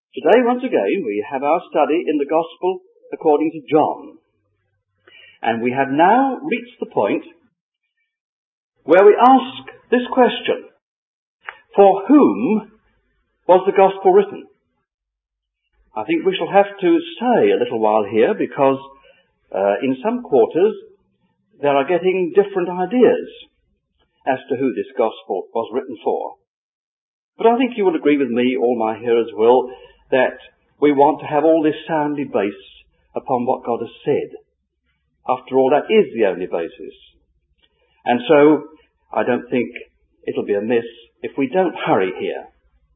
Today, once again, we have our study in the Gospel according to John. And we have now reached the point where we ask this question: for whom was the Gospel written? I think we shall have to stay a little while here because in some quarters there are getting different ideas as to who this Gospel was written for. But I think you will agree with me, all my hearers will, that we want to have all this soundly based upon what God has said. After all, that is the only basis. And so, I don't think it'll be amiss if we don't hurry here.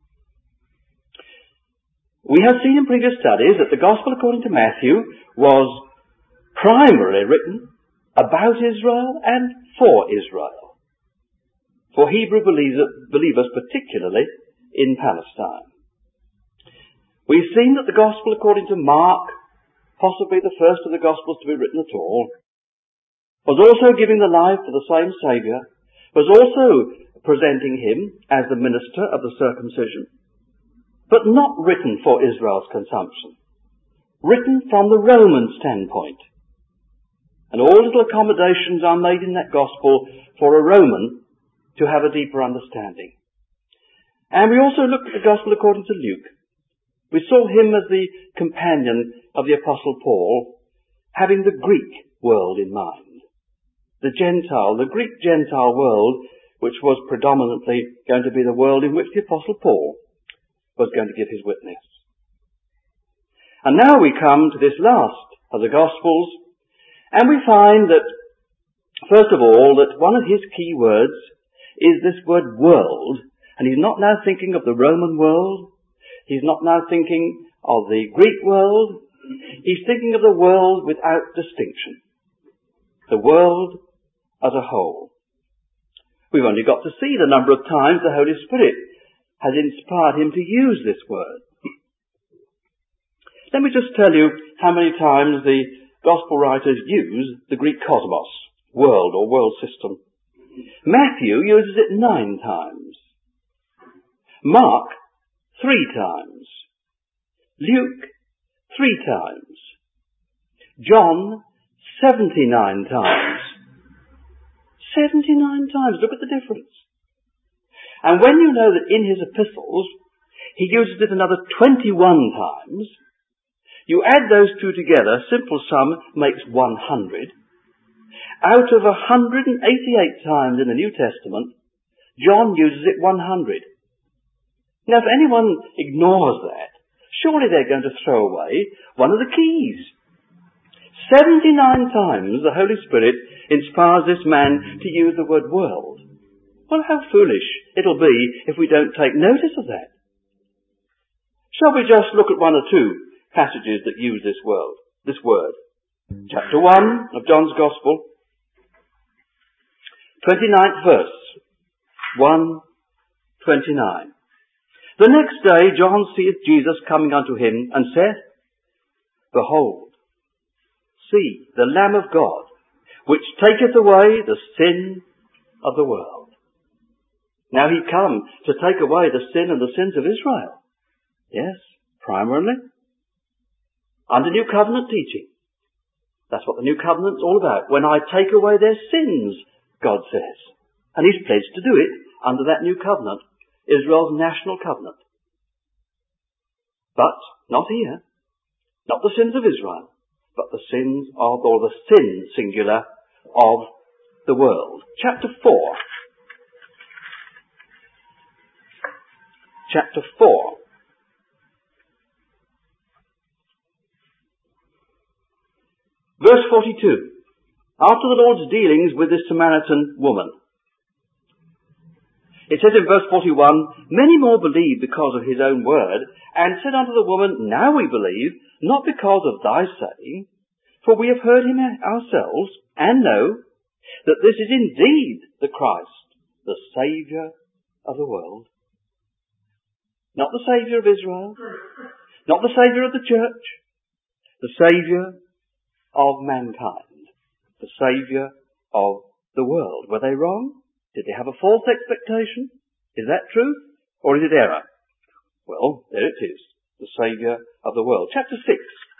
We have seen in previous studies that the Gospel according to Matthew was primarily written about Israel and for Israel, for Hebrew believers particularly in Palestine. We've seen that the Gospel according to Mark, possibly the first of the Gospels to be written at all, was also giving the life for the same Saviour, was also presenting him as the minister of the circumcision, but not written for Israel's consumption, written from the Roman standpoint. And all little accommodations are made in that Gospel for a Roman to have a deeper understanding. And we also looked at the Gospel according to Luke. We saw him as the companion of the Apostle Paul, having the Greek world in mind. The Greek Gentile world, which was predominantly going to be the world in which the Apostle Paul was going to give his witness. And now we come to this last of the Gospels, and we find that, first of all, that one of his key words is this word world, and he's not now thinking of the Roman world. He's not now thinking of the Greek world. He's thinking of the world without distinction. The world as a whole. We've only got to see the number of times the Holy Spirit has inspired him to use this word. Let me just tell you how many times the Gospel writers use the Greek cosmos, world or world system. Matthew uses it 9 times. Mark, 3 times. Luke, 3 times. John, 79 times. 79 times. Look at the difference. And when you know that in his epistles he uses it another 21 times, you add those two together, simple sum makes 100. Out of 188 times in the New Testament, John uses it 100. Now, if anyone ignores that, surely they're going to throw away one of the keys. 79 times the Holy Spirit inspires this man to use the word world. Well, how foolish it'll be if we don't take notice of that. Shall we just look at 1 or 2 passages that use this word? Chapter 1 of John's Gospel, 29th verse, 1:29. The next day John seeth Jesus coming unto him, and saith, Behold, see the Lamb of God, which taketh away the sin of the world. Now he come to take away the sin and the sins of Israel. Yes, primarily. Under New Covenant teaching. That's what the New Covenant's all about. When I take away their sins, God says. And he's pledged to do it under that New Covenant, Israel's national covenant. But not here. Not the sins of Israel, but the sins of, or the sin, singular, of the world. Chapter 4. Chapter 4. Verse 42. After the Lord's dealings with this Samaritan woman. It says in verse 41, Many more believed because of his own word, and said unto the woman, Now we believe, not because of thy saying, for we have heard him ourselves, and know that this is indeed the Christ, the Saviour of the world. Not the Saviour of Israel, not the Saviour of the church, the Saviour of mankind, the Saviour of the world. Were they wrong? Did they have a false expectation? Is that truth? Or is it error? Well, there it is. the Saviour of the world. Chapter 6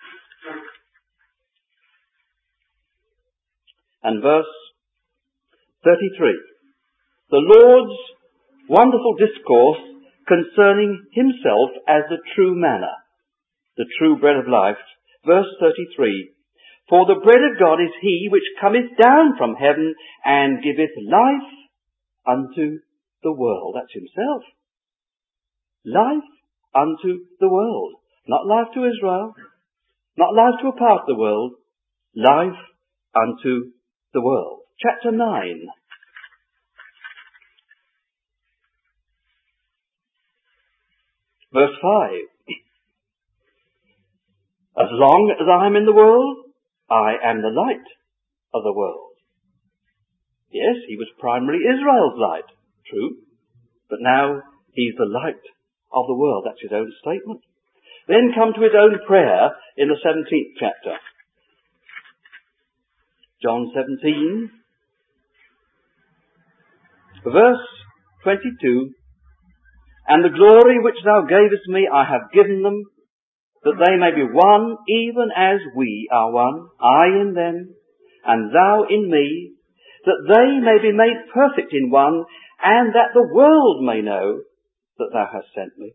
and verse 33. The Lord's wonderful discourse concerning himself as the true manna, the true bread of life. Verse 33. For the bread of God is he which cometh down from heaven and giveth life unto the world. That's himself. Life unto the world. Not life to Israel. Not life to a part of the world. Life unto the world. Chapter 9. Verse 5. As long as I am in the world, I am the light of the world. Yes, he was primarily Israel's light. True. But now he's the light of the world. That's his own statement. Then come to his own prayer in the 17th chapter. John 17, verse 22. And the glory which thou gavest me I have given them, that they may be one, even as we are one, I in them, and thou in me, that they may be made perfect in one, and that the world may know that thou hast sent me.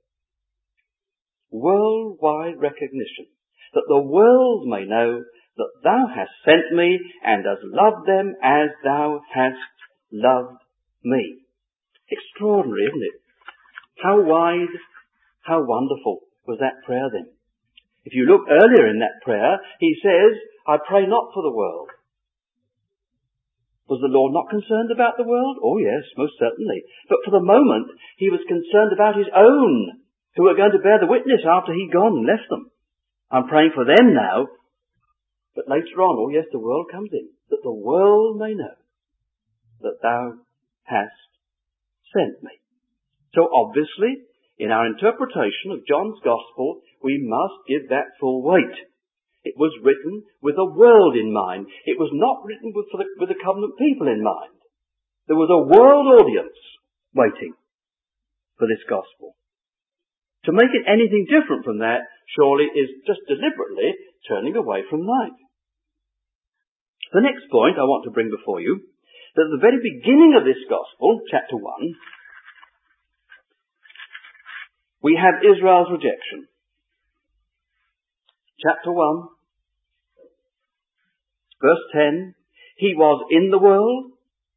Worldwide recognition, that the world may know that thou hast sent me, and hast loved them as thou hast loved me. Extraordinary, isn't it? How wide, how wonderful was that prayer then? If you look earlier in that prayer, he says, I pray not for the world. Was the Lord not concerned about the world? Oh yes, most certainly. But for the moment, he was concerned about his own, who were going to bear the witness after he'd gone and left them. I'm praying for them now. But later on, oh yes, the world comes in, that the world may know that thou hast sent me. So obviously, in our interpretation of John's Gospel, we must give that full weight. It was written with a world in mind. It was not written with the covenant people in mind. There was a world audience waiting for this Gospel. To make it anything different from that, surely is just deliberately turning away from light. The next point I want to bring before you, that at the very beginning of this Gospel, chapter 1, we have Israel's rejection. Chapter 1, verse 10, he was in the world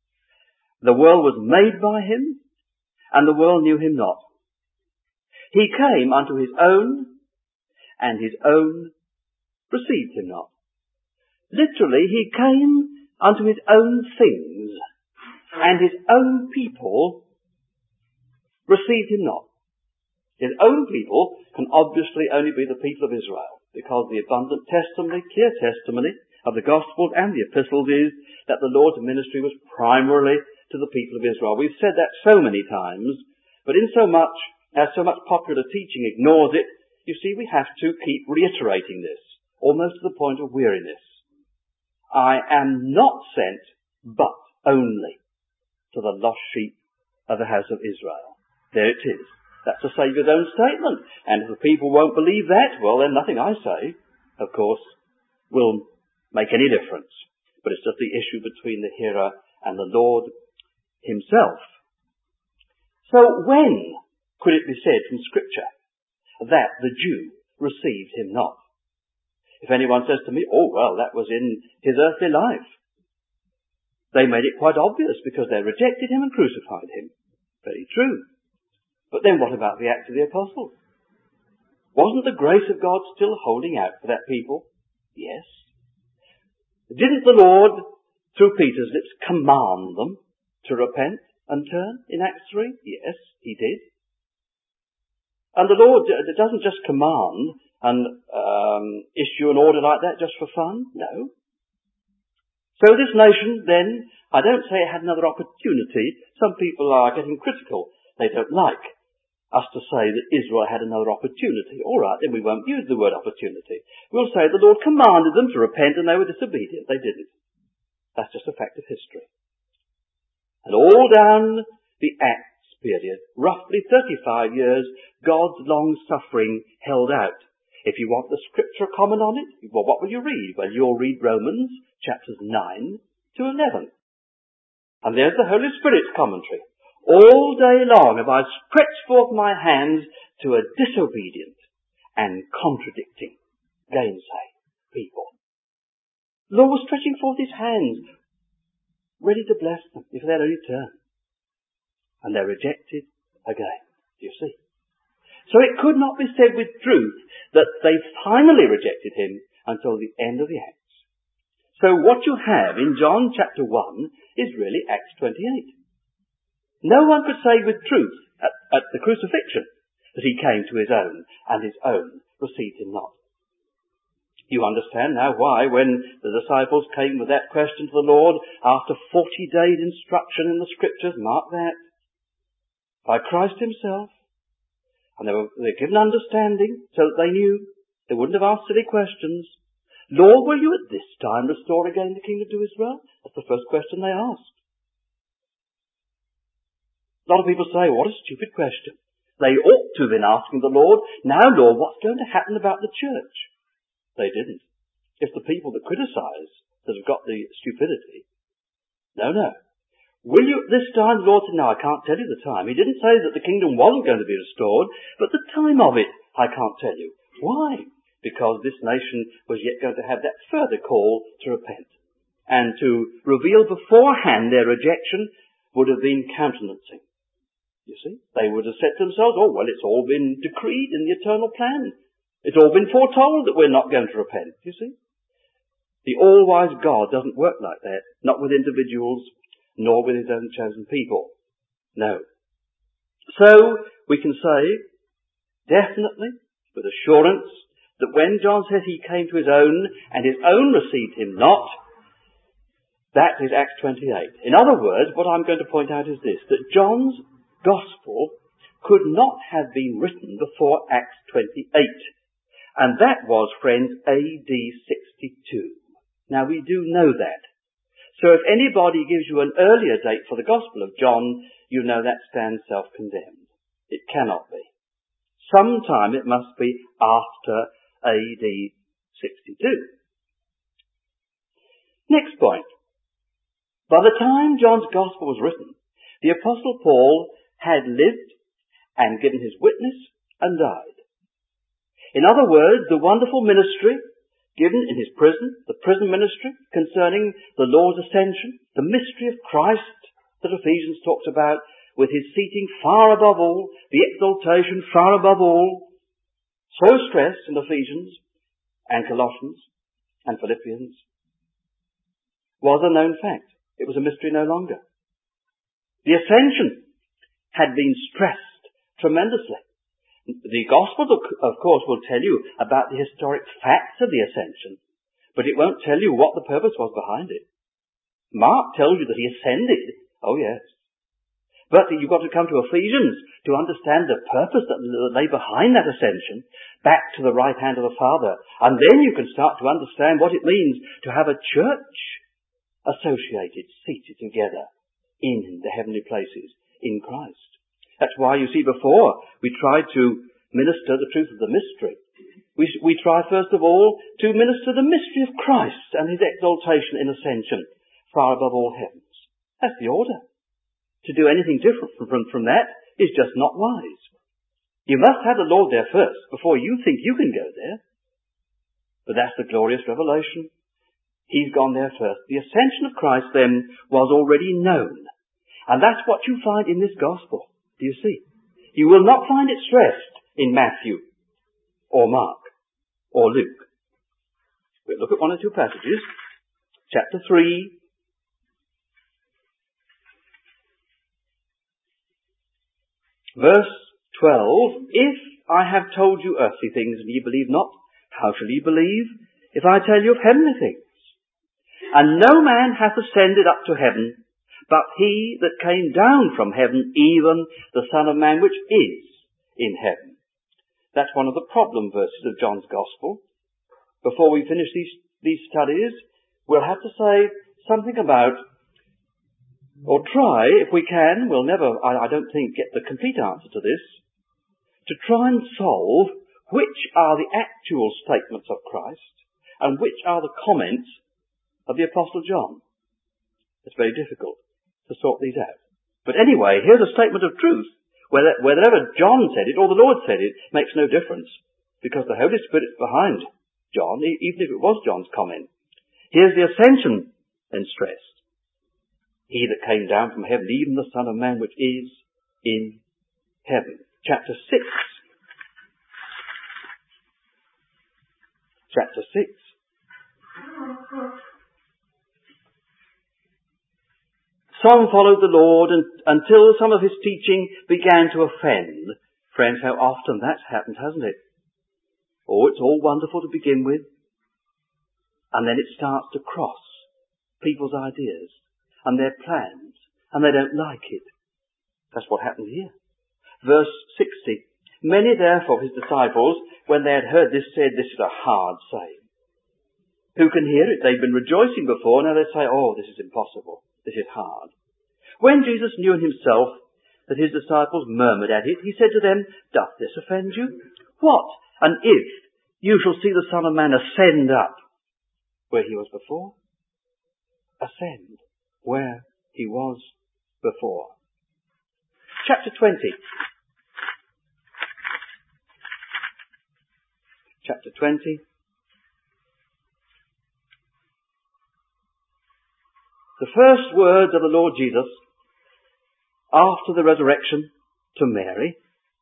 was made by him, and the world knew him not. He came unto his own, and his own received him not. Literally, he came unto his own things, and his own people received him not. His own people can obviously only be the people of Israel, because the abundant testimony, clear testimony of the Gospels and the Epistles is that the Lord's ministry was primarily to the people of Israel. We've said that so many times, but in so much as so much popular teaching ignores it, you see, we have to keep reiterating this, almost to the point of weariness. I am not sent, but only to the lost sheep of the house of Israel. There it is. That's the Saviour's own statement. And if the people won't believe that, well, then nothing I say, of course, will make any difference. But it's just the issue between the hearer and the Lord himself. So when could it be said from Scripture that the Jew received him not? If anyone says to me, oh, well, that was in his earthly life. They made it quite obvious because they rejected him and crucified him. Very true. But then what about the Acts of the Apostles? Wasn't the grace of God still holding out for that people? Yes. Didn't the Lord, through Peter's lips, command them to repent and turn in Acts 3? Yes, he did. And the Lord doesn't just command and issue an order like that just for fun. No. So this nation then, I don't say it had another opportunity. Some people are getting critical. They don't like us to say that Israel had another opportunity. All right, then we won't use the word opportunity. We'll say the Lord commanded them to repent and they were disobedient. They didn't. That's just a fact of history. And all down the Acts period, roughly 35 years, God's long suffering held out. If you want the scripture comment on it, well, what will you read? Well, you'll read Romans chapters 9 to 11. And there's the Holy Spirit's commentary. All day long have I stretched forth my hands to a disobedient and contradicting, gainsay people. The Lord was stretching forth his hands, ready to bless them if they'd only turn. And they're rejected again. Do you see? So it could not be said with truth that they finally rejected him until the end of the Acts. So what you have in John chapter 1 is really Acts 28. No one could say with truth at the crucifixion that he came to his own, and his own received him not. You understand now why, when the disciples came with that question to the Lord, after 40 days instruction in the Scriptures, mark that, by Christ himself, and they were given understanding so that they knew, they wouldn't have asked silly questions. Lord, will you at this time restore again the kingdom to Israel? That's the first question they asked. A lot of people say, what a stupid question. They ought to have been asking the Lord, now Lord, what's going to happen about the church? They didn't. It's the people that criticise that have got the stupidity. No. Will you at this time? The Lord said, no, I can't tell you the time. He didn't say that the kingdom wasn't going to be restored, but the time of it, I can't tell you. Why? Because this nation was yet going to have that further call to repent. And to reveal beforehand their rejection would have been countenancing. You see? They would have said to themselves, oh, well, it's all been decreed in the eternal plan. It's all been foretold that we're not going to repent. You see? The all-wise God doesn't work like that. Not with individuals, nor with his own chosen people. No. So, we can say, definitely, with assurance, that when John says he came to his own, and his own received him not, that is Acts 28. In other words, what I'm going to point out is this, that John's Gospel could not have been written before Acts 28. And that was, friends, AD 62. Now, we do know that. So if anybody gives you an earlier date for the Gospel of John, you know that stands self-condemned. It cannot be. Sometime it must be after AD 62. Next point. By the time John's Gospel was written, the Apostle Paul had lived and given his witness and died. In other words, the wonderful ministry given in his prison, the prison ministry concerning the Lord's ascension, the mystery of Christ that Ephesians talks about, with his seating far above all, the exaltation far above all, so stressed in Ephesians and Colossians and Philippians, was a known fact. It was a mystery no longer. The ascension had been stressed tremendously. The Gospel, of course, will tell you about the historic facts of the ascension, but it won't tell you what the purpose was behind it. Mark tells you that he ascended. Oh, yes. But you've got to come to Ephesians to understand the purpose that lay behind that ascension back to the right hand of the Father. And then you can start to understand what it means to have a church associated, seated together in the heavenly places in Christ. That's why you see before we try to minister the truth of the mystery. We try first of all to minister the mystery of Christ and his exaltation in ascension far above all heavens. That's the order. To do anything different from that is just not wise. You must have the Lord there first before you think you can go there. But that's the glorious revelation. He's gone there first. The ascension of Christ then was already known. And that's what you find in this gospel. Do you see? You will not find it stressed in Matthew or Mark or Luke. We'll look at one or two passages. Chapter 3. Verse 12. If I have told you earthly things and ye believe not, how shall ye believe if I tell you of heavenly things? And no man hath ascended up to heaven, but he that came down from heaven, even the Son of Man which is in heaven. That's one of the problem verses of John's Gospel. Before we finish these studies, we'll have to say something about or try, if we can, we'll never, I don't think, get the complete answer to this, to try and solve which are the actual statements of Christ and which are the comments of the Apostle John. It's very difficult to sort these out. But anyway, here's a statement of truth. Whether John said it or the Lord said it makes no difference, because the Holy Spirit's behind John, even if it was John's comment. Here's the ascension then stressed. He that came down from heaven, even the Son of Man which is in heaven. Chapter 6. Chapter 6. Some followed the Lord until some of his teaching began to offend. Friends, how often that's happened, hasn't it? Oh, it's all wonderful to begin with, and then it starts to cross people's ideas and their plans, and they don't like it. That's what happened here. Verse 60. Many therefore of his disciples, when they had heard this, said, "This is a hard saying. Who can hear it?" They've been rejoicing before, now they say, "Oh, this is impossible. This is hard." When Jesus knew in himself that his disciples murmured at it, he said to them, "Doth this offend you? What? And if you shall see the Son of Man ascend up where he was before?" Ascend where he was before. Chapter 20. Chapter 20. The first words of the Lord Jesus after the resurrection to Mary.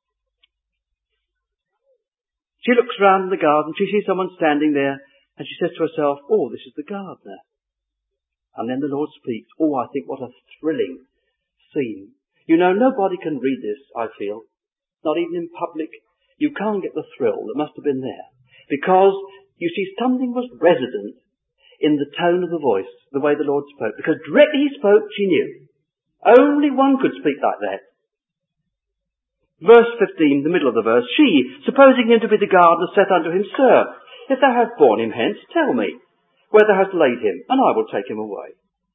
She looks round the garden, she sees someone standing there, and she says to herself, "Oh, this is the gardener." And then the Lord speaks. Oh, I think what a thrilling scene. You know, nobody can read this, I feel. Not even in public. You can't get the thrill that must have been there. Because, you see, something was resident in the tone of the voice, the way the Lord spoke. Because directly he spoke, she knew. Only one could speak like that. Verse 15, the middle of the verse. She, supposing him to be the gardener, saith unto him, "Sir, if thou hast borne him hence, tell me where thou hast laid him, and I will take him away."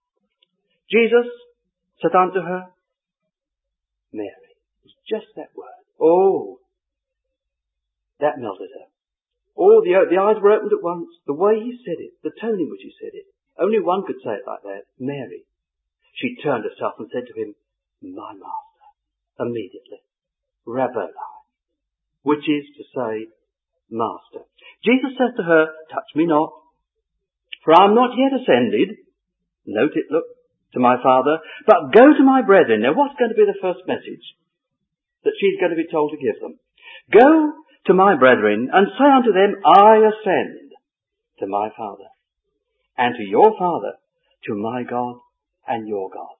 Jesus said unto her, "Mary." It's just that word. Oh, that melted her. Oh, the eyes were opened at once. The way he said it, the tone in which he said it. Only one could say it like that. Mary. She turned herself and said to him, "My Master," immediately. Rabboni, which is to say, Master. Jesus says to her, "Touch me not, for I am not yet ascended," note it, look, "to my Father, but go to my brethren." Now what's going to be the first message that she's going to be told to give them? "Go to my brethren, and say unto them, I ascend to my Father, and to your Father, to my God and your God."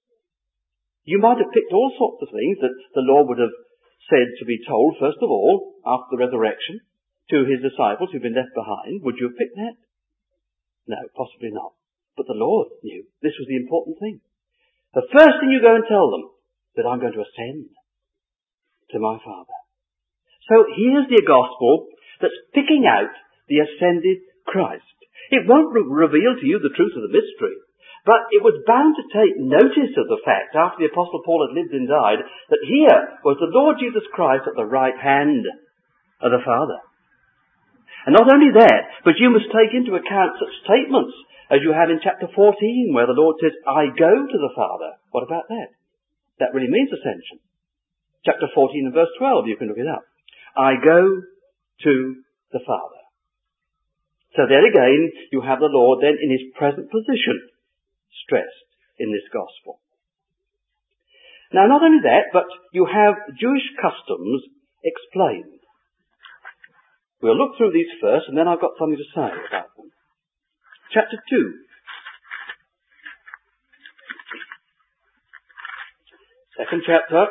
You might have picked all sorts of things that the Lord would have said to be told, first of all, after the resurrection, to his disciples who've been left behind. Would you have picked that? No, possibly not. But the Lord knew this was the important thing. The first thing you go and tell them, that I'm going to ascend to my Father. So here's the gospel that's picking out the ascended Christ. It won't reveal to you the truth of the mystery, but it was bound to take notice of the fact, after the Apostle Paul had lived and died, that here was the Lord Jesus Christ at the right hand of the Father. And not only that, but you must take into account such statements as you have in chapter 14, where the Lord says, "I go to the Father." What about that? That really means ascension. Chapter 14 and verse 12, you can look it up. I go to the Father. So there again, you have the Lord then in his present position stressed in this gospel. Now not only that, but you have Jewish customs explained. We'll look through these first, and then I've got something to say about them. Chapter 2. Second chapter.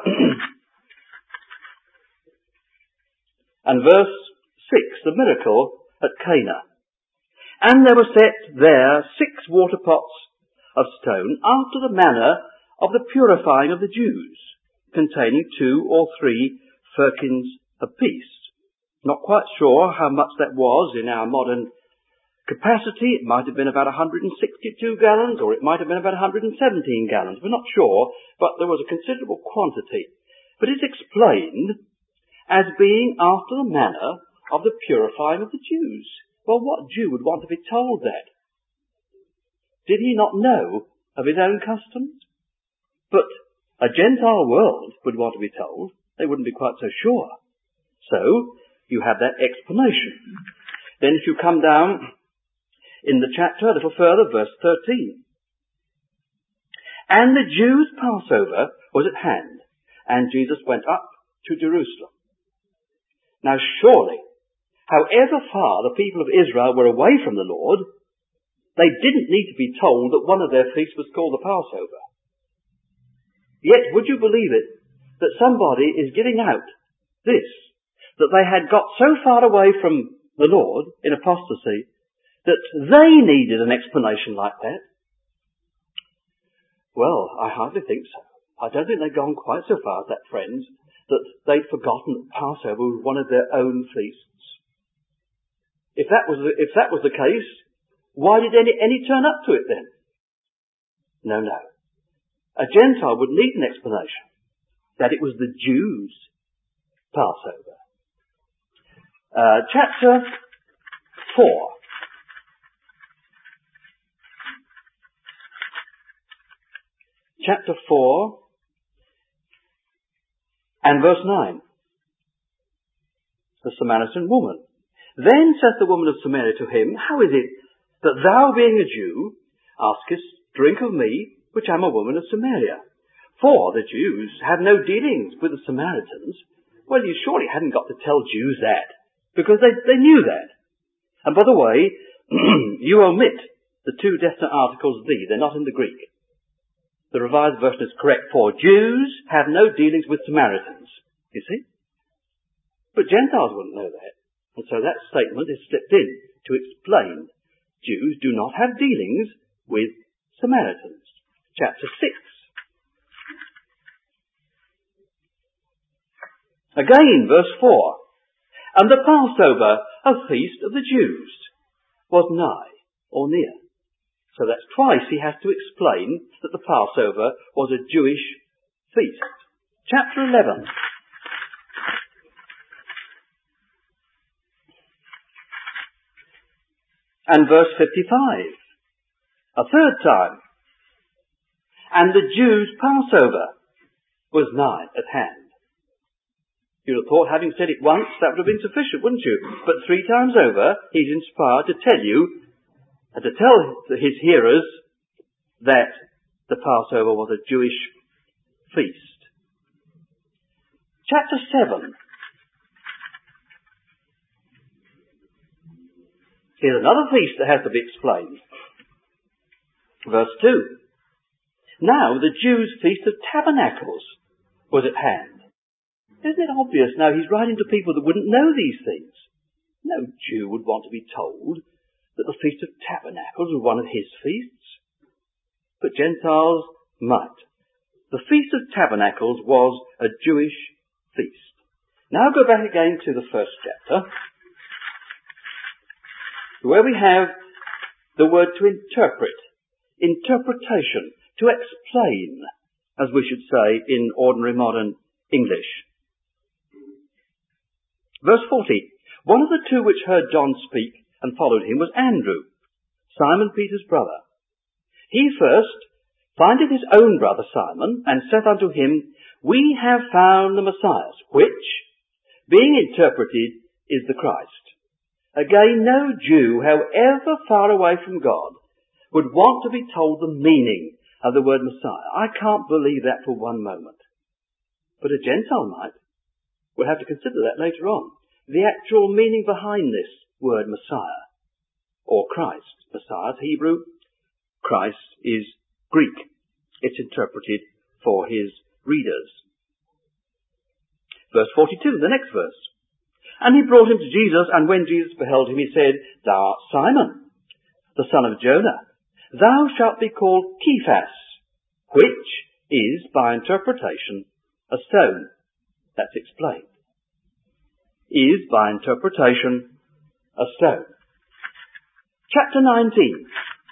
And verse 6, the miracle at Cana. "And there were set there 6 water pots of stone, after the manner of the purifying of the Jews, containing 2 or 3 firkins apiece." Not quite sure how much that was in our modern capacity, it might have been about 162 gallons, or it might have been about 117 gallons. We're not sure, but there was a considerable quantity. But it's explained as being after the manner of the purifying of the Jews. Well, what Jew would want to be told that? Did he not know of his own customs? But a Gentile world would want to be told. They wouldn't be quite so sure. So, you have that explanation. Then if you come down in the chapter a little further, verse 13. And the Jews' Passover was at hand, and Jesus went up to Jerusalem. Now surely, however far the people of Israel were away from the Lord, they didn't need to be told that one of their feasts was called the Passover. Yet, would you believe it, that somebody is giving out this, that they had got so far away from the Lord in apostasy that they needed an explanation like that? Well, I hardly think so. I don't think they've gone quite so far as that, friends, that they'd forgotten that Passover was one of their own feasts. If that was the case, why did any turn up to it then? No. A Gentile would need an explanation that it was the Jews' Passover. Chapter 4. Chapter 4 and verse 9. The Samaritan woman. Then saith the woman of Samaria to him, How is it that thou, being a Jew, askest drink of me, which am a woman of Samaria? For the Jews have no dealings with the Samaritans. Well, you surely hadn't got to tell Jews that, because they knew that. And by the way, you omit the two definite articles the. They're not in the Greek. The Revised Version is correct, for Jews have no dealings with Samaritans. You see? But Gentiles wouldn't know that. And so that statement is slipped in to explain Jews do not have dealings with Samaritans. Chapter 6. Again, verse 4. And the Passover, a feast of the Jews, was nigh, or near. So that's twice he has to explain that the Passover was a Jewish feast. Chapter 11. And verse 55. A third time. And the Jews' Passover was nigh at hand. You'd have thought, having said it once, that would have been sufficient, wouldn't you? But 3 times over, he's inspired to tell you, and to tell his hearers, that the Passover was a Jewish feast. Chapter 7. Here's another feast that has to be explained. Verse 2. Now the Jews' Feast of Tabernacles was at hand. Isn't it obvious now he's writing to people that wouldn't know these things? No Jew would want to be told that the Feast of Tabernacles was one of his feasts. But Gentiles might. The Feast of Tabernacles was a Jewish feast. Now go back again to the first chapter, where we have the word to interpret, interpretation, to explain, as we should say in ordinary modern English. Verse 40. One of the two which heard John speak and followed him was Andrew, Simon Peter's brother. He first findeth his own brother Simon, and saith unto him, We have found the Messiah, which, being interpreted, is the Christ. Again, no Jew, however far away from God, would want to be told the meaning of the word Messiah. I can't believe that for one moment. But a Gentile might. We'll have to consider that later on. The actual meaning behind this word Messiah, or Christ. Messiah is Hebrew, Christ is Greek. It's interpreted for his readers. Verse 42, the next verse. And he brought him to Jesus, and when Jesus beheld him, he said, Thou art Simon, the son of Jonah. Thou shalt be called Cephas, which is, by interpretation, a stone. That's explained. Is, by interpretation, a stone. chapter 19.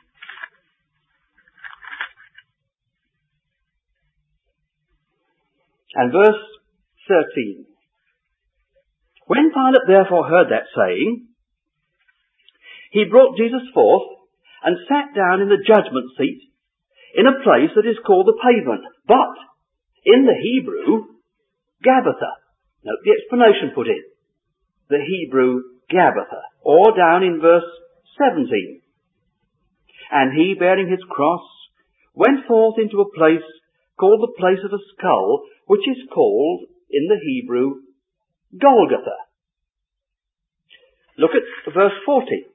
And verse 13. When Pilate therefore heard that saying, he brought Jesus forth and sat down in the judgment seat in a place that is called the Pavement, but in the Hebrew, Gabbatha. Note the explanation put in. The Hebrew, Gabbatha. Or down in verse 17. And he, bearing his cross, went forth into a place called the place of a skull, which is called, in the Hebrew, Golgotha. Look at verse 40.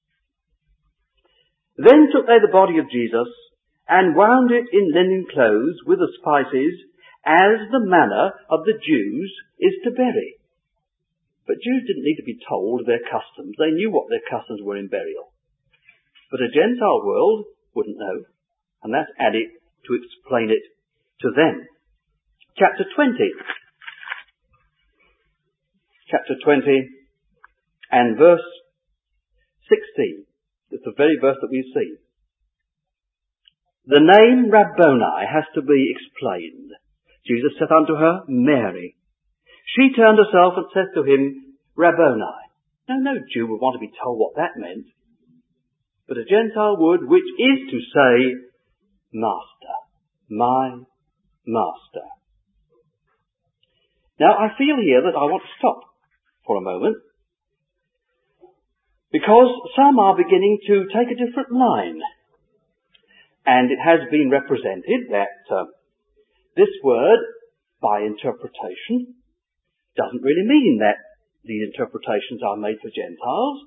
Then took they the body of Jesus, and wound it in linen clothes with the spices, as the manner of the Jews is to bury. But Jews didn't need to be told their customs. They knew what their customs were in burial. But a Gentile world wouldn't know, and that's added to explain it to them. Chapter 20. Chapter 20 and verse 16. It's the very verse that we see. The name Rabboni has to be explained. Jesus saith unto her, Mary. She turned herself and said to him, Rabboni. Now, no Jew would want to be told what that meant, but a Gentile would, which is to say, Master, my Master. Now, I feel here that I want to stop for a moment, because some are beginning to take a different line. And it has been represented that this word, by interpretation, doesn't really mean that these interpretations are made for Gentiles.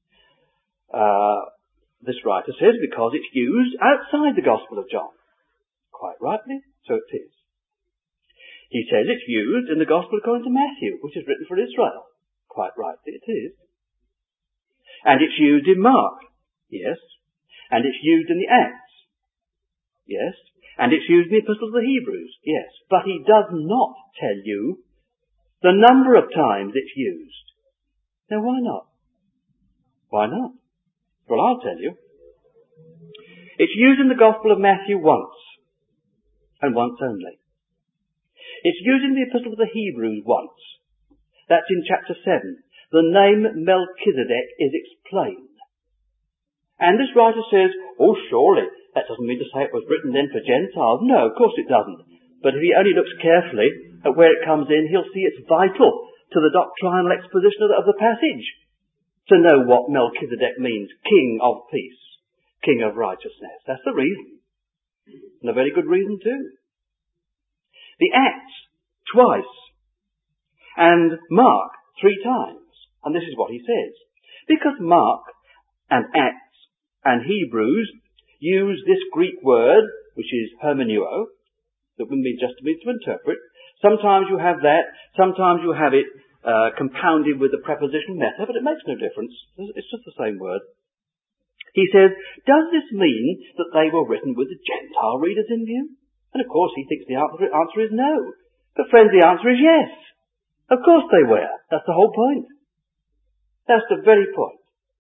This writer says because it's used outside the Gospel of John. Quite rightly, so it is. He says it's used in the Gospel according to Matthew, which is written for Israel. Quite rightly, it is. And it's used in Mark. Yes. And it's used in the Acts. Yes. And it's used in the Epistles of the Hebrews. Yes. But he does not tell you the number of times it's used. Now, why not? Why not? Well, I'll tell you. It's used in the Gospel of Matthew once, and once only. It's used in the Epistle of the Hebrews once. That's in chapter 7. The name Melchizedek is explained. And this writer says, oh, surely, that doesn't mean to say it was written then for Gentiles. No, of course it doesn't. But if he only looks carefully at where it comes in, he'll see it's vital to the doctrinal exposition of the passage to know what Melchizedek means. King of peace, king of righteousness. That's the reason. And a very good reason too. The Acts, twice. And Mark, 3 times. And this is what he says. Because Mark and Acts and Hebrews use this Greek word, which is hermeneuo, that wouldn't be just to interpret. Sometimes you have that, sometimes you have it compounded with the preposition meta, but it makes no difference. It's just the same word. He says, does this mean that they were written with the Gentile readers in view? And of course he thinks the answer is no. But friends, the answer is yes. Of course they were. That's the whole point. That's the very point.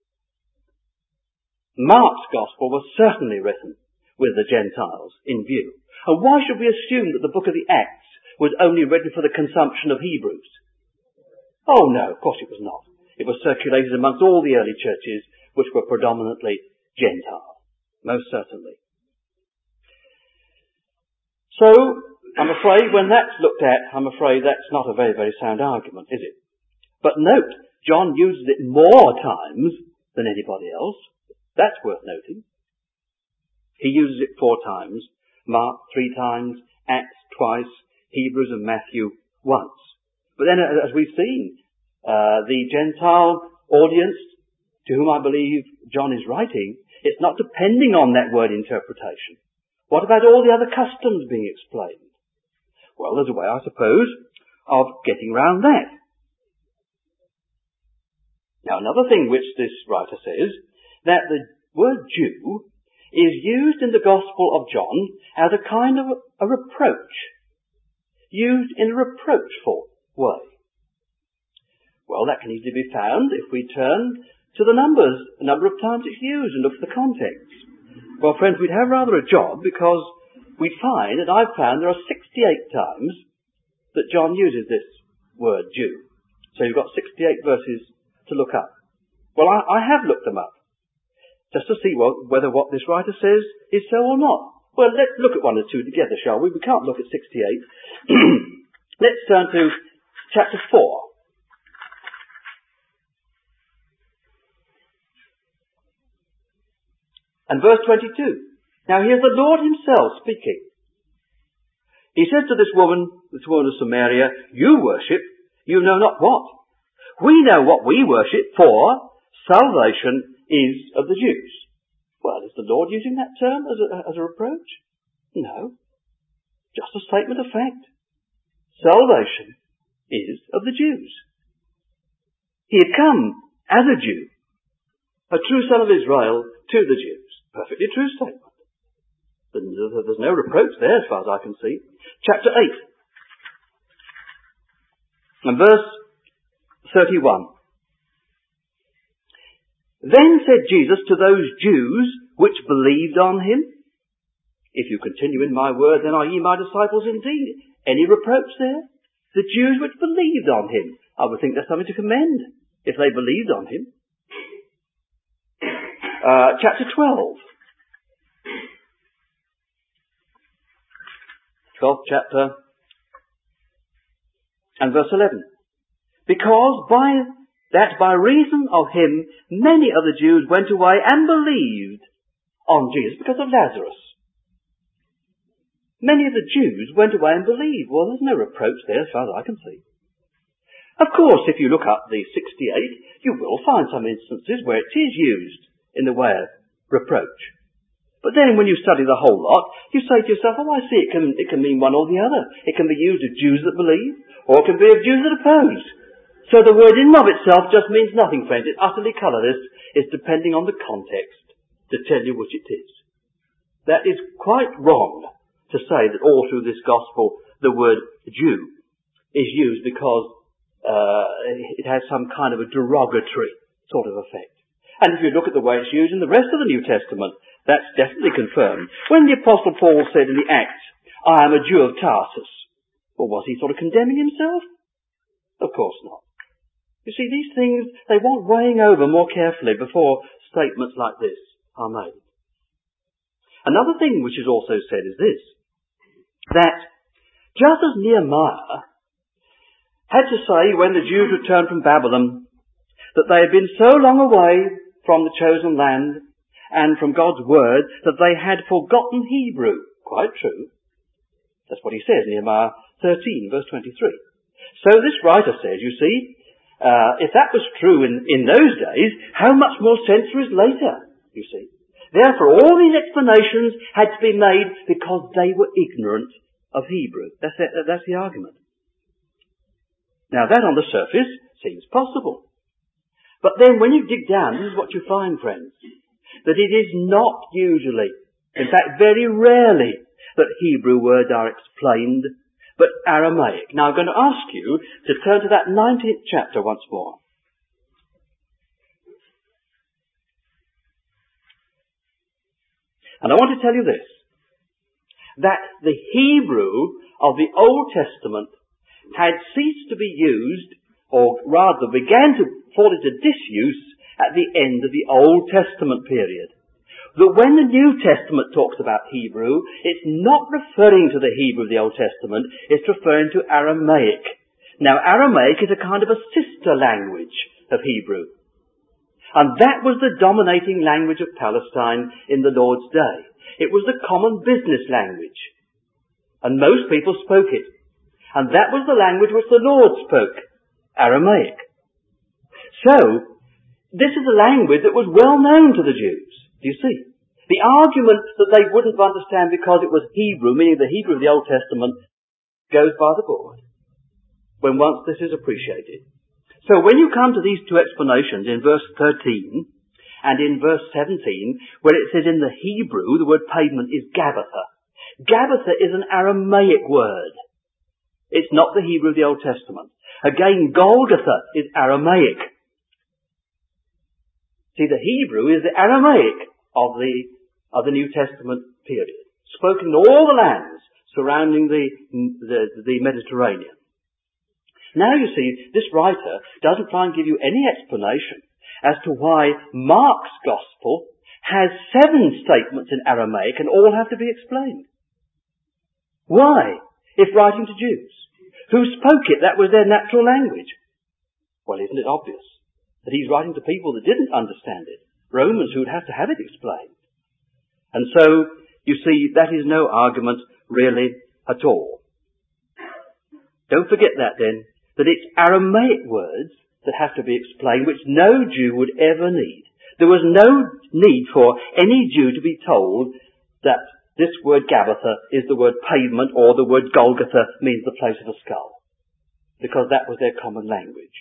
Mark's Gospel was certainly written with the Gentiles in view. And why should we assume that the book of the Acts was only written for the consumption of Hebrews? Oh no, of course it was not. It was circulated amongst all the early churches, which were predominantly Gentile. Most certainly. So, I'm afraid when that's looked at, I'm afraid that's not a very, very sound argument, is it? But note, John uses it more times than anybody else. That's worth noting. He uses it 4 times, Mark 3 times, Acts twice, Hebrews and Matthew once. But then, as we've seen, the Gentile audience to whom I believe John is writing, it's not depending on that word interpretation. What about all the other customs being explained? Well, there's a way, I suppose, of getting around that. Now, another thing which this writer says, that the word Jew is used in the Gospel of John as a kind of a reproach. Used in a reproachful way. Well, that can easily be found if we turn to the number of times it's used, and look at the context. Well, friends, we'd have rather a job, because we'd find, and I've found, there are 68 times that John uses this word, Jew. So you've got 68 verses to look up. Well, I have looked them up, just to see whether what this writer says is so or not. Well, let's look at one or two together, shall we? We can't look at 68. Let's turn to chapter 4. And verse 22. Now here's the Lord himself speaking. He says to this woman of Samaria, you worship, you know not what. We know what we worship, for salvation is of the Jews. Well, is the Lord using that term as a reproach? No. Just a statement of fact. Salvation is of the Jews. He had come as a Jew, a true son of Israel, to the Jews. Perfectly true statement. There's no reproach there as far as I can see. Chapter 8 and verse 31. Then said Jesus to those Jews which believed on him, if you continue in my word, then are ye my disciples indeed. Any reproach there? The Jews which believed on him. I would think that's something to commend, if they believed on him. Chapter 12. 12th chapter and verse 11. Because by reason of him, many of the Jews went away and believed on Jesus because of Lazarus. Many of the Jews went away and believed. Well, there's no reproach there as far as I can see. Of course, if you look up the 68, you will find some instances where it is used in the way of reproach. But then when you study the whole lot, you say to yourself, oh, I see, it can mean one or the other. It can be used of Jews that believe, or it can be of Jews that oppose. So the word in and of itself just means nothing, friends. It's utterly colourless. It's depending on the context to tell you which it is. That is quite wrong to say that all through this gospel the word Jew is used because it has some kind of a derogatory sort of effect. And if you look at the way it's used in the rest of the New Testament, that's definitely confirmed. When the Apostle Paul said in the Acts, I am a Jew of Tarsus, well, was he sort of condemning himself? Of course not. You see, these things, they want weighing over more carefully before statements like this are made. Another thing which is also said is this, that just as Nehemiah had to say when the Jews returned from Babylon that they had been so long away from the chosen land and from God's word that they had forgotten Hebrew. Quite true. That's what he says in Nehemiah 13, verse 23. So this writer says, you see, if that was true in those days, how much more sense there is later, you see. Therefore, all these explanations had to be made because they were ignorant of Hebrew. That's the argument. Now that on the surface seems possible. But then when you dig down, this is what you find, friends, that it is not usually, in fact very rarely, that Hebrew words are explained, but Aramaic. Now I'm going to ask you to turn to that 19th chapter once more. And I want to tell you this, that the Hebrew of the Old Testament had ceased to be used, or rather began to fall into disuse at the end of the Old Testament period. That when the New Testament talks about Hebrew, it's not referring to the Hebrew of the Old Testament, it's referring to Aramaic. Now Aramaic is a kind of a sister language of Hebrew. And that was the dominating language of Palestine in the Lord's day. It was the common business language. And most people spoke it. And that was the language which the Lord spoke, Aramaic. So, this is a language that was well known to the Jews. Do you see? The argument that they wouldn't understand because it was Hebrew, meaning the Hebrew of the Old Testament, goes by the board when once this is appreciated. So when you come to these two explanations in verse 13 and in verse 17, where it says in the Hebrew the word pavement is Gabbatha. Gabbatha is an Aramaic word. It's not the Hebrew of the Old Testament. Again, Golgotha is Aramaic. See, the Hebrew is the Aramaic of the New Testament period, spoken in all the lands surrounding the Mediterranean. Now you see, this writer doesn't try and give you any explanation as to why Mark's Gospel has 7 statements in Aramaic and all have to be explained. Why? If writing to Jews who spoke it, that was their natural language. Well, isn't it obvious that he's writing to people that didn't understand it, Romans who would have to have it explained? And so, you see, that is no argument really at all. Don't forget that then, that it's Aramaic words that have to be explained, which no Jew would ever need. There was no need for any Jew to be told that this word Gabbatha is the word pavement, or the word Golgotha means the place of a skull, because that was their common language.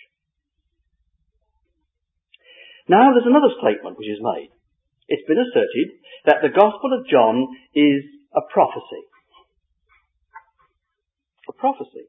Now there's another statement which is made. It's been asserted that the Gospel of John is a prophecy. A prophecy.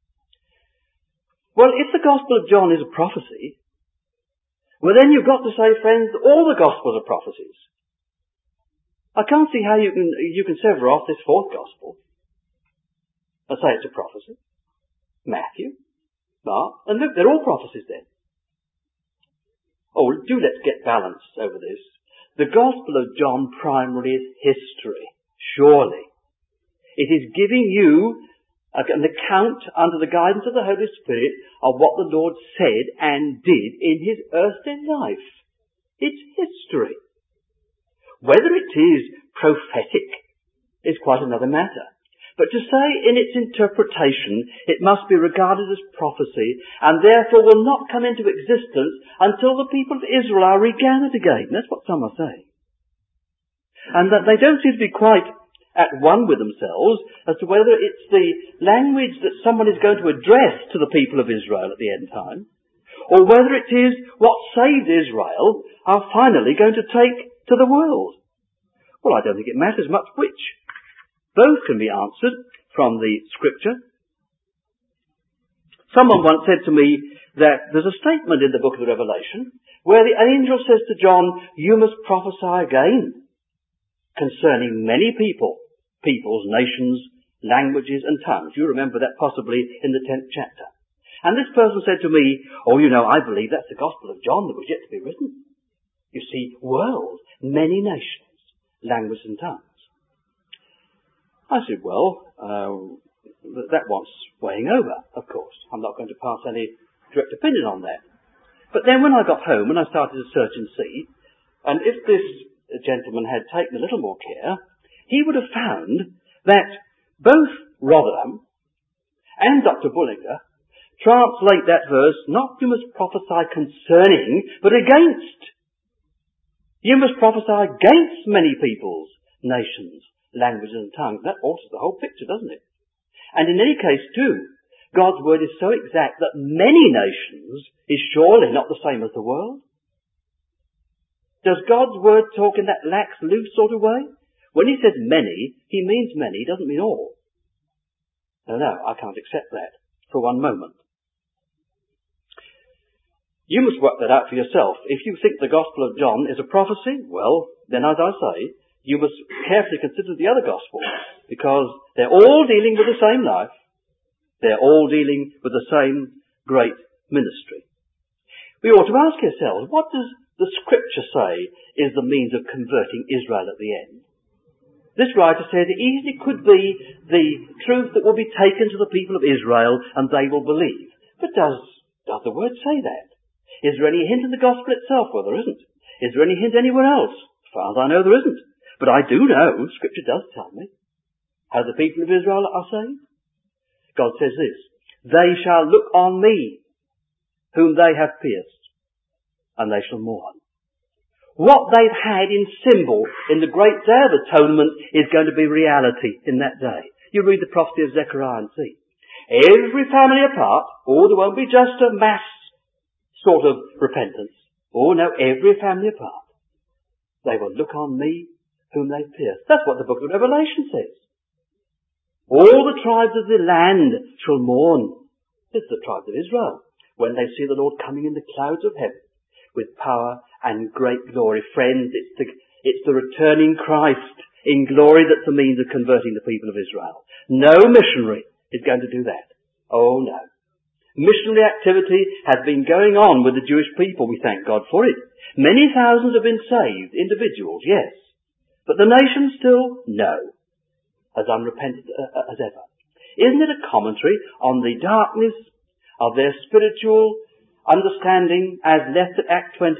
Well, if the Gospel of John is a prophecy, well then you've got to say, friends, all the Gospels are prophecies. I can't see how you can sever off this 4th Gospel and say it's a prophecy. Matthew, Mark, and Luke, they're all prophecies then. Oh, do let's get balance over this. The Gospel of John primarily is history, surely. It is giving you an account under the guidance of the Holy Spirit of what the Lord said and did in his earthly life. It's history. Whether it is prophetic is quite another matter. But to say in its interpretation it must be regarded as prophecy and therefore will not come into existence until the people of Israel are regathered again. That's what some are saying. And that they don't seem to be quite at one with themselves as to whether it's the language that someone is going to address to the people of Israel at the end time, or whether it is what saved Israel are finally going to take to the world. Well, I don't think it matters much which. Both can be answered from the Scripture. Someone once said to me that there's a statement in the book of the Revelation where the angel says to John, you must prophesy again concerning many peoples, nations, languages and tongues. You remember that possibly in the 10th chapter. And this person said to me, oh, you know, I believe that's the Gospel of John that was yet to be written. You see, world, many nations, languages and tongues. I said, well, that wants weighing over, of course. I'm not going to pass any direct opinion on that. But then when I got home and I started to search and see, and if this gentleman had taken a little more care, he would have found that both Rotherham and Dr. Bullinger translate that verse, not you must prophesy concerning, but against. You must prophesy against many peoples, nations, languages and tongues. That alters the whole picture, doesn't it? And in any case, too, God's word is so exact that many nations is surely not the same as the world. Does God's word talk in that lax, loose sort of way? When he says many, he means many, he doesn't mean all. No, I can't accept that for one moment. You must work that out for yourself. If you think the Gospel of John is a prophecy, well, then as I say, you must carefully consider the other Gospels, because they're all dealing with the same life. They're all dealing with the same great ministry. We ought to ask ourselves, what does the Scripture say is the means of converting Israel at the end? This writer says it easily could be the truth that will be taken to the people of Israel and they will believe. But does the word say that? Is there any hint in the Gospel itself? Well, there isn't. Is there any hint anywhere else? As far as I know, there isn't. But I do know, Scripture does tell me, how the people of Israel are saved. God says this, they shall look on me, whom they have pierced, and they shall mourn. What they've had in symbol in the great day of atonement is going to be reality in that day. You read the prophecy of Zechariah and see. Every family apart, there won't be just a mass sort of repentance. No, every family apart. They will look on me, whom they've pierced. That's what the book of Revelation says. All the tribes of the land shall mourn. It's the tribes of Israel, when they see the Lord coming in the clouds of heaven, with power and great glory. Friends, it's the returning Christ in glory that's the means of converting the people of Israel. No missionary is going to do that. Oh no. Missionary activity has been going on with the Jewish people. We thank God for it. Many thousands have been saved, individuals, yes. But the nation still, no. As unrepentant as ever. Isn't it a commentary on the darkness of their spiritual understanding as left at Act 28?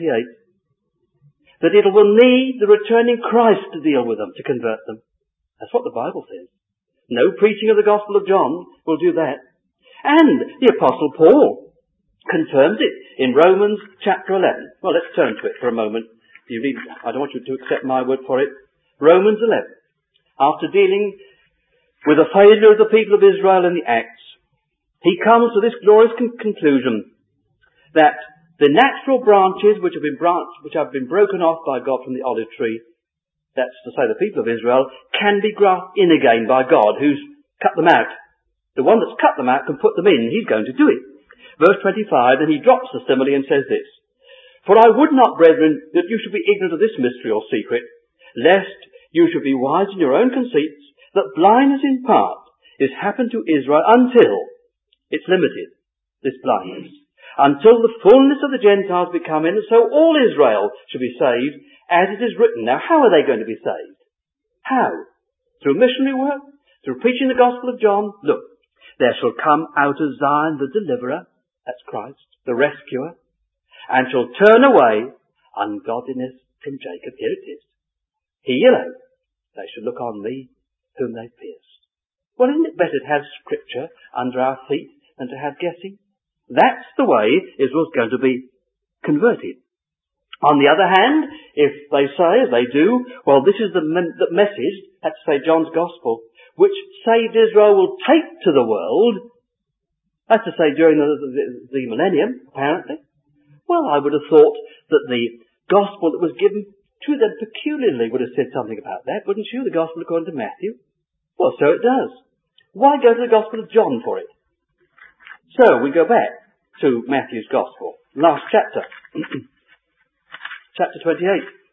That it will need the returning Christ to deal with them, to convert them. That's what the Bible says. No preaching of the Gospel of John will do that. And the Apostle Paul confirms it in Romans chapter 11. Well, let's turn to it for a moment. I don't want you to accept my word for it. Romans 11. After dealing with the failure of the people of Israel in the Acts, he comes to this glorious conclusion that the natural branches which have been broken off by God from the olive tree, that's to say the people of Israel, can be grafted in again by God, who's cut them out. The one that's cut them out can put them in. He's going to do it. Verse 25, and he drops the simile and says this, For I would not, brethren, that you should be ignorant of this mystery or secret, lest you should be wise in your own conceits, that blindness in part is happened to Israel until, it's limited, this blindness, until the fullness of the Gentiles be come in, and so all Israel should be saved, as it is written. Now, how are they going to be saved? How? Through missionary work? Through preaching the Gospel of John? Look. There shall come out of Zion the deliverer, that's Christ, the rescuer, and shall turn away ungodliness from Jacob. Here it is. He alone, they shall look on me whom they pierced. Well, isn't it better to have Scripture under our feet than to have guessing? That's the way Israel's going to be converted. On the other hand, if they say, as they do, well, this is the message, that's to say John's Gospel, which saved Israel will take to the world, that's to say during the millennium, apparently. Well, I would have thought that the gospel that was given to them peculiarly would have said something about that, wouldn't you? The gospel according to Matthew. Well, so it does. Why go to the Gospel of John for it? So we go back to Matthew's Gospel, last chapter, chapter 28.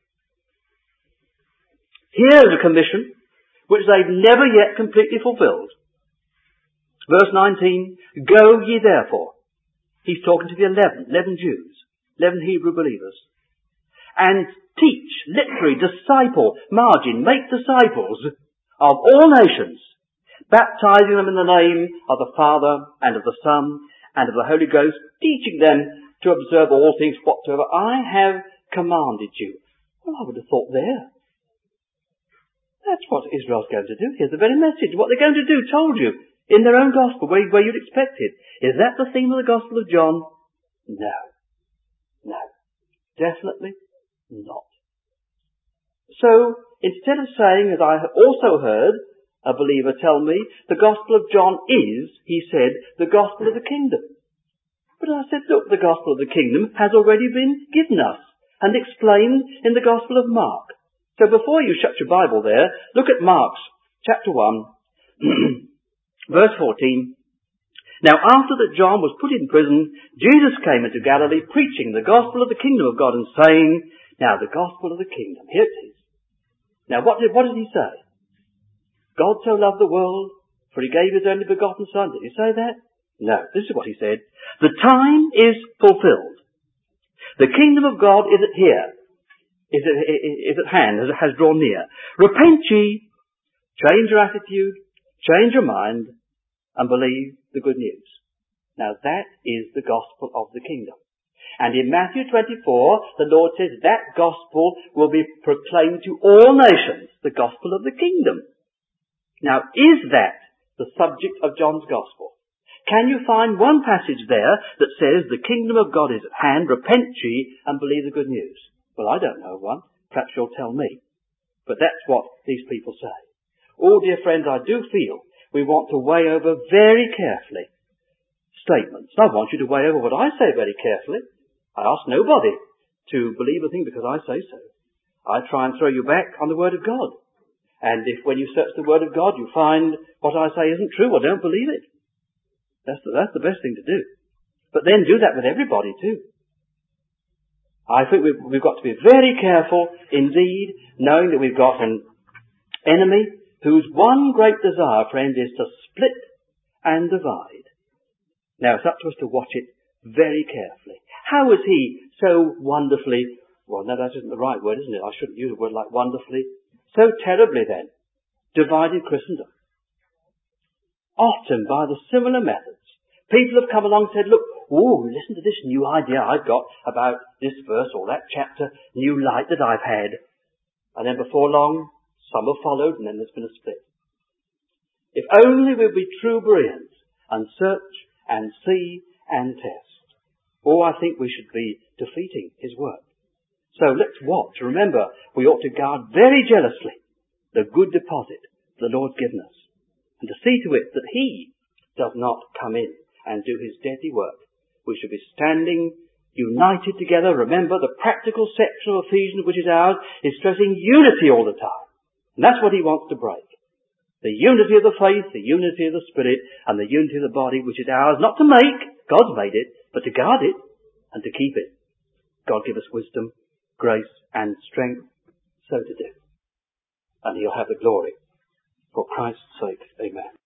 Here's a commission which they've never yet completely fulfilled. Verse 19, Go ye therefore. He's talking to the 11 Jews, 11 Hebrew believers. And teach, literally, disciple, margin, make disciples of all nations, baptizing them in the name of the Father and of the Son and of the Holy Ghost, teaching them to observe all things whatsoever I have commanded you. Well, I would have thought there. That's what Israel's going to do. Here's the very message. What they're going to do, told you, in their own gospel, where you'd expect it. Is that the theme of the Gospel of John? No. No. Definitely not. So, instead of saying, as I have also heard a believer tell me, the Gospel of John is, he said, the Gospel of the Kingdom. But I said, look, the Gospel of the Kingdom has already been given us and explained in the Gospel of Mark. So before you shut your Bible there, look at Mark's chapter 1, verse 14. Now after that John was put in prison, Jesus came into Galilee preaching the gospel of the kingdom of God and saying, now the gospel of the kingdom, here it is. Now what did he say? God so loved the world, for he gave his only begotten Son. Did he say that? No, this is what he said. The time is fulfilled. The kingdom of God is at here. Is at hand, has drawn near. Repent ye, change your attitude, change your mind, and believe the good news. Now that is the gospel of the kingdom. And in Matthew 24, the Lord says that gospel will be proclaimed to all nations, the gospel of the kingdom. Now is that the subject of John's gospel? Can you find one passage there that says the kingdom of God is at hand, repent ye, and believe the good news? Well, I don't know one. Perhaps you'll tell me. But that's what these people say. Oh, dear friends, I do feel we want to weigh over very carefully statements. I want you to weigh over what I say very carefully. I ask nobody to believe a thing because I say so. I try and throw you back on the Word of God. And if when you search the Word of God you find what I say isn't true, well, don't believe it. That's the best thing to do. But then do that with everybody too. I think we've got to be very careful indeed, knowing that we've got an enemy whose one great desire, friends, is to split and divide. Now it's up to us to watch it very carefully. How was he so wonderfully, well no, that isn't the right word, isn't it? I shouldn't use a word like wonderfully. So terribly then, divided Christendom. Often by the similar methods, people have come along and said, look, listen to this new idea I've got about this verse or that chapter, new light that I've had. And then before long, some have followed and then there's been a split. If only we'd be true Bereans and search and see and test. Or I think we should be defeating his work. So let's watch. Remember, we ought to guard very jealously the good deposit the Lord's given us, and to see to it that he does not come in and do his deadly work. We should be standing united together. Remember, the practical section of Ephesians, which is ours, is stressing unity all the time. And that's what he wants to break. The unity of the faith, the unity of the Spirit, and the unity of the body, which is ours, not to make, God's made it, but to guard it and to keep it. God give us wisdom, grace, and strength so to do. And he'll have the glory. For Christ's sake, amen.